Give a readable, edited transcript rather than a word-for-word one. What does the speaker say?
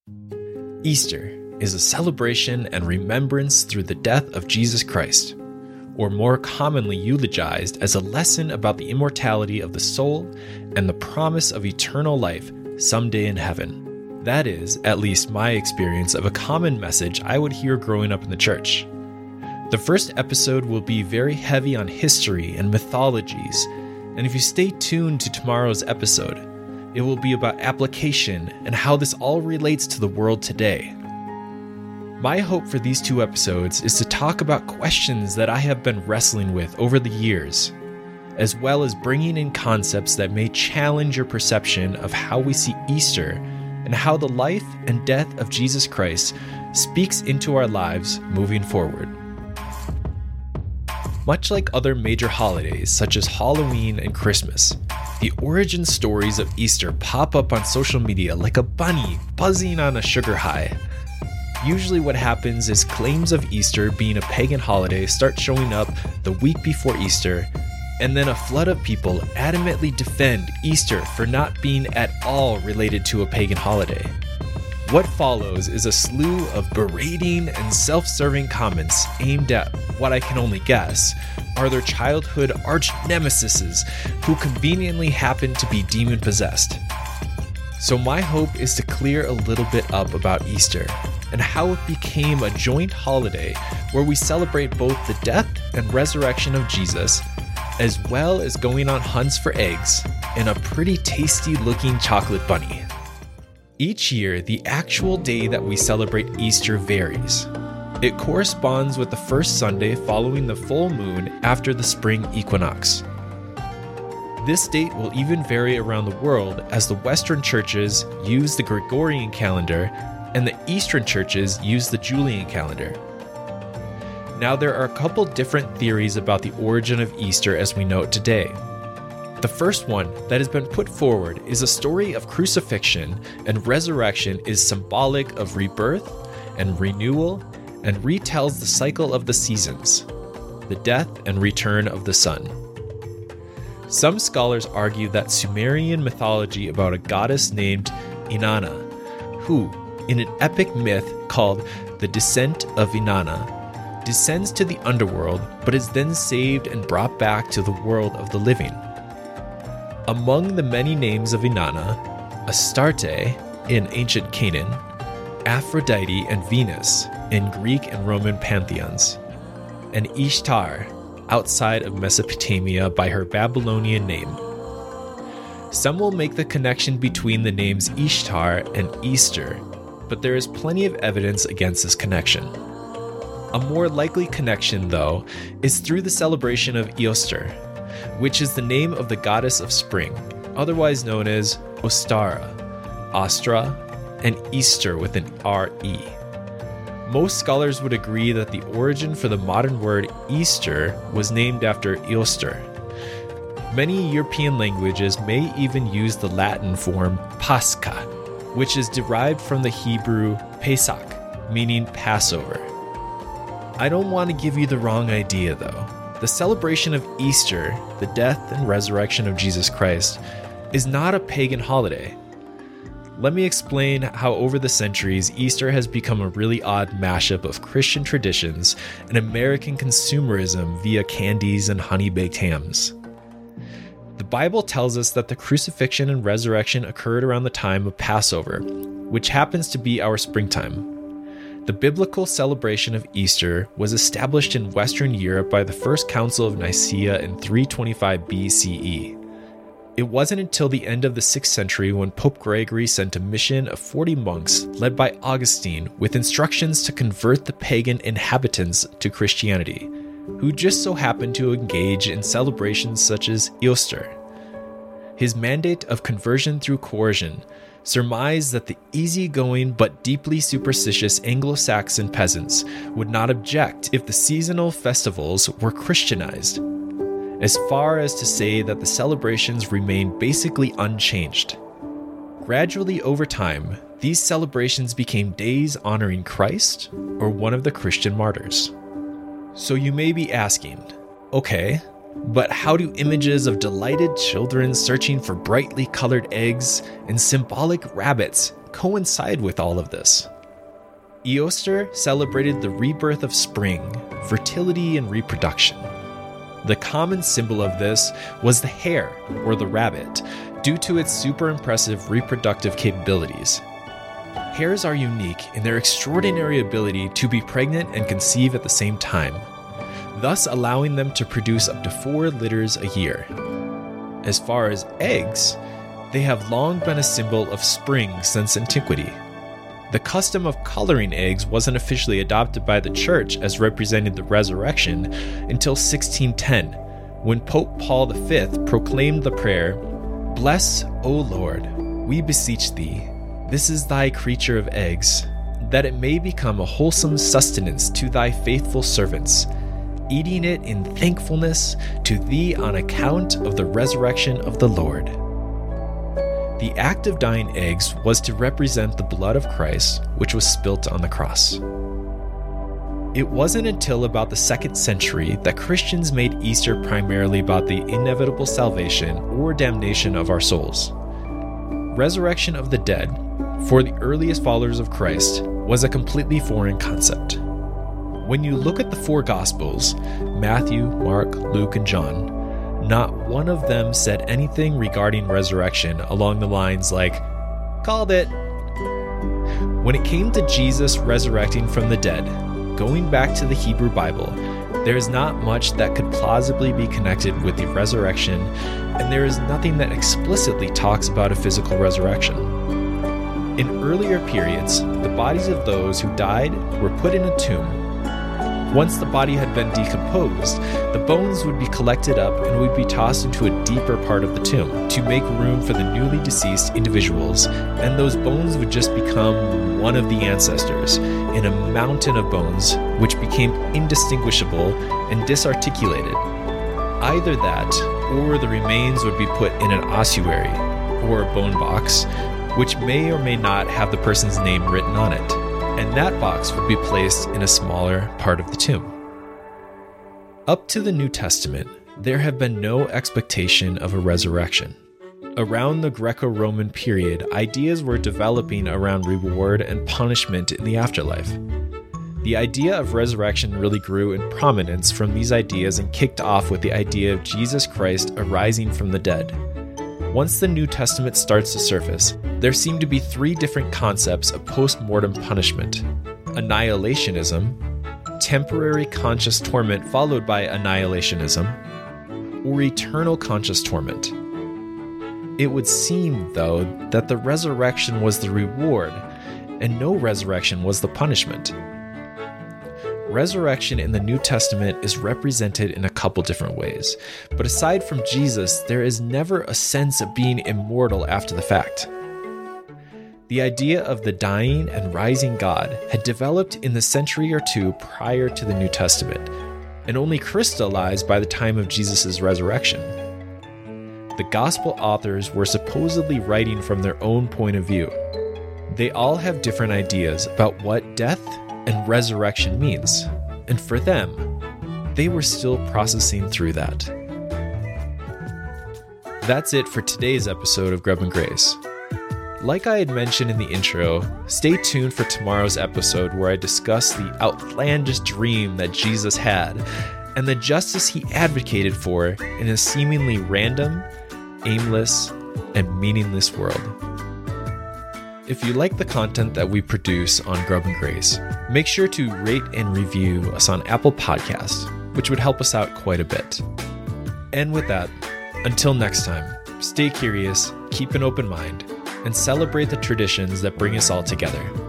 Easter is a celebration and remembrance through the death of Jesus Christ, or more commonly eulogized as a lesson about the immortality of the soul and the promise of eternal life someday in heaven. That is, at least my experience of a common message I would hear growing up in the church. The first episode will be very heavy on history and mythologies, and if you stay tuned to tomorrow's episode, it will be about application and how this all relates to the world today. My hope for these 2 episodes is to talk about questions that I have been wrestling with over the years, as well as bringing in concepts that may challenge your perception of how we see Easter and how the life and death of Jesus Christ speaks into our lives moving forward. Much like other major holidays such as Halloween and Christmas, the origin stories of Easter pop up on social media like a bunny buzzing on a sugar high. Usually what happens is claims of Easter being a pagan holiday start showing up the week before Easter, and then a flood of people adamantly defend Easter for not being at all related to a pagan holiday. What follows is a slew of berating and self-serving comments aimed at what I can only guess are their childhood arch-nemesis who conveniently happen to be demon-possessed. So my hope is to clear a little bit up about Easter and how it became a joint holiday where we celebrate both the death and resurrection of Jesus, as well as going on hunts for eggs and a pretty tasty-looking chocolate bunny. Each year, the actual day that we celebrate Easter varies. It corresponds with the first Sunday following the full moon after the spring equinox. This date will even vary around the world as the Western churches use the Gregorian calendar and the Eastern churches use the Julian calendar. Now, there are a couple different theories about the origin of Easter as we know it today. The first one that has been put forward is a story of crucifixion and resurrection is symbolic of rebirth and renewal and retells the cycle of the seasons, the death and return of the sun. Some scholars argue that Sumerian mythology about a goddess named Inanna, who, in an epic myth called The Descent of Inanna, descends to the underworld but is then saved and brought back to the world of the living. Among the many names of Inanna, Astarte in ancient Canaan, Aphrodite and Venus in Greek and Roman pantheons, and Ishtar outside of Mesopotamia by her Babylonian name. Some will make the connection between the names Ishtar and Easter, but there is plenty of evidence against this connection. A more likely connection, though, is through the celebration of Eostre, which is the name of the goddess of spring, otherwise known as Ostara, Astra, and Easter with an R-E. Most scholars would agree that the origin for the modern word Easter was named after Eostre. Many European languages may even use the Latin form Pascha, which is derived from the Hebrew Pesach, meaning Passover. I don't want to give you the wrong idea, though. The celebration of Easter, the death and resurrection of Jesus Christ, is not a pagan holiday. Let me explain how over the centuries, Easter has become a really odd mashup of Christian traditions and American consumerism via candies and honey-baked hams. The Bible tells us that the crucifixion and resurrection occurred around the time of Passover, which happens to be our springtime. The biblical celebration of Easter was established in Western Europe by the First Council of Nicaea in 325 BCE. It wasn't until the end of the 6th century when Pope Gregory sent a mission of 40 monks led by Augustine with instructions to convert the pagan inhabitants to Christianity, who just so happened to engage in celebrations such as Easter. His mandate of conversion through coercion surmised that the easygoing but deeply superstitious Anglo-Saxon peasants would not object if the seasonal festivals were Christianized, as far as to say that the celebrations remained basically unchanged. Gradually over time, these celebrations became days honoring Christ or one of the Christian martyrs. So you may be asking, okay, But how do images of delighted children searching for brightly colored eggs and symbolic rabbits coincide with all of this? Easter celebrated the rebirth of spring, fertility, and reproduction. The common symbol of this was the hare, or the rabbit, due to its super impressive reproductive capabilities. Hares are unique in their extraordinary ability to be pregnant and conceive at the same time, thus allowing them to produce up to 4 litters a year. As far as eggs, they have long been a symbol of spring since antiquity. The custom of coloring eggs wasn't officially adopted by the Church as representing the resurrection until 1610, when Pope Paul V proclaimed the prayer, "Bless, O Lord, we beseech thee, this is thy creature of eggs, that it may become a wholesome sustenance to thy faithful servants, eating it in thankfulness to thee on account of the resurrection of the Lord." The act of dyeing eggs was to represent the blood of Christ, which was spilt on the cross. It wasn't until about the 2nd century that Christians made Easter primarily about the inevitable salvation or damnation of our souls. Resurrection of the dead, for the earliest followers of Christ, was a completely foreign concept. When you look at the 4 Gospels, Matthew, Mark, Luke, and John, not one of them said anything regarding resurrection along the lines like, "Called it." When it came to Jesus resurrecting from the dead, going back to the Hebrew Bible, there is not much that could plausibly be connected with the resurrection, and there is nothing that explicitly talks about a physical resurrection. In earlier periods, the bodies of those who died were put in a tomb. Once the body had been decomposed, the bones would be collected up and would be tossed into a deeper part of the tomb to make room for the newly deceased individuals, and those bones would just become one of the ancestors in a mountain of bones which became indistinguishable and disarticulated. Either that, or the remains would be put in an ossuary, or a bone box, which may or may not have the person's name written on it, and that box would be placed in a smaller part of the tomb. Up to the New Testament, there have been no expectation of a resurrection. Around the Greco-Roman period, ideas were developing around reward and punishment in the afterlife. The idea of resurrection really grew in prominence from these ideas and kicked off with the idea of Jesus Christ arising from the dead. Once the New Testament starts to surface, there seem to be 3 different concepts of post-mortem punishment: annihilationism, temporary conscious torment followed by annihilationism, or eternal conscious torment. It would seem, though, that the resurrection was the reward, and no resurrection was the punishment. Resurrection in the New Testament is represented in a couple different ways, but aside from Jesus, there is never a sense of being immortal after the fact. The idea of the dying and rising God had developed in the century or 2 prior to the New Testament, and only crystallized by the time of Jesus' resurrection. The Gospel authors were supposedly writing from their own point of view. They all have different ideas about what death and resurrection means, and for them, they were still processing through that. That's it for today's episode of Grub and Grace. Like I had mentioned in the intro, stay tuned for tomorrow's episode where I discuss the outlandish dream that Jesus had and the justice he advocated for in a seemingly random, aimless, and meaningless world. If you like the content that we produce on Grub and Grace, make sure to rate and review us on Apple Podcasts, which would help us out quite a bit. And with that, until next time, stay curious, keep an open mind, and celebrate the traditions that bring us all together.